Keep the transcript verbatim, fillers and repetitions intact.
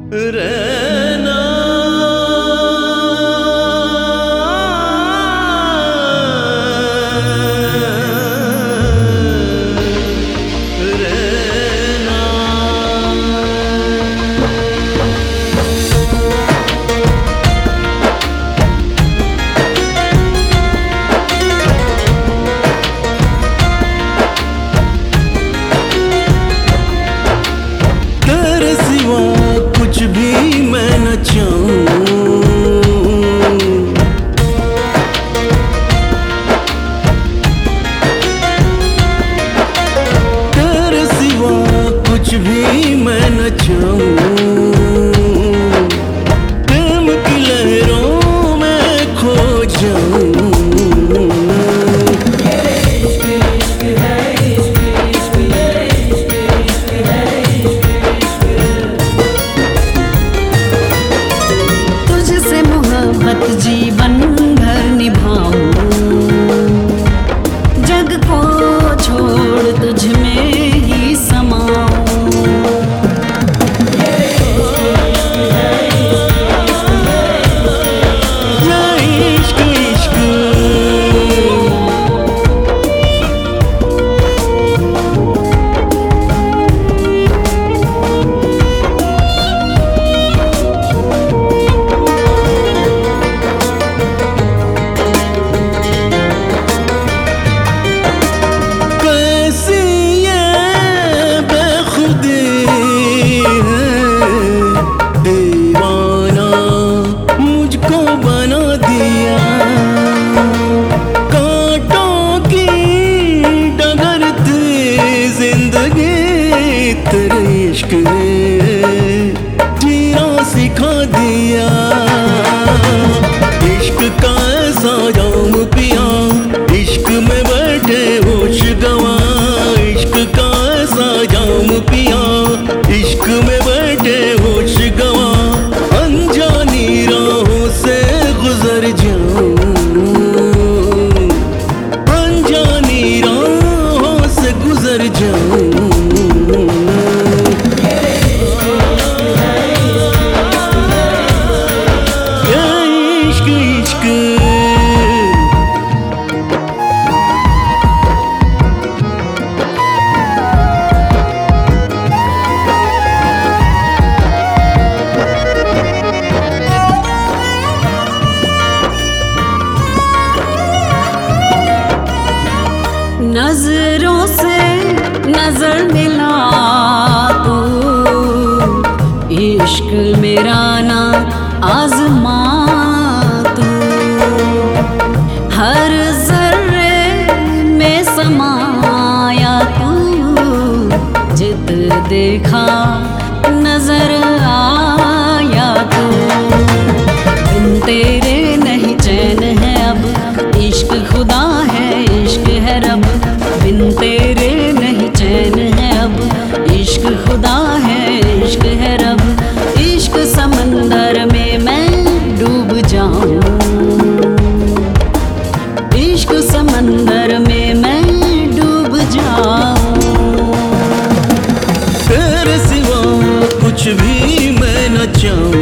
रहना कुछ भी मैं न चाहूं, तेरे सिवा कुछ भी मैं न चाहूं। प्रेम की लहरों में खो जाऊं। जीवन भर निभाऊं, जग को छोड़ तुझ में ही समाऊं। इश्क इश्क तेरे इश्क ने जीना सिखा दिया। इश्क का ऐसा जाम पिया, इश्क में बैठे होश गवा। इश्क का ऐसा जाम पिया, इश्क में बैठे होश गवा। अनजानी राहों से गुजर जाऊं, अनजानी राहों से गुजर जाऊं। नजरों से नजर मिला तू, इश्क मेरा ना आजमा तू। हर जर्रे में समाया तू, जित देखा नजर आया तू। बिन तेरे नहीं चैन है अब, इश्क खुदा है इश्क है रब। बिन तेरे नहीं चैन है अब, इश्क खुदा है इश्क है रब। इश्क समंदर में मैं डूब जाऊं, इश्क समंदर में मैं डूब जाऊं। तेरे सिवा कुछ भी मैं न चाहूं।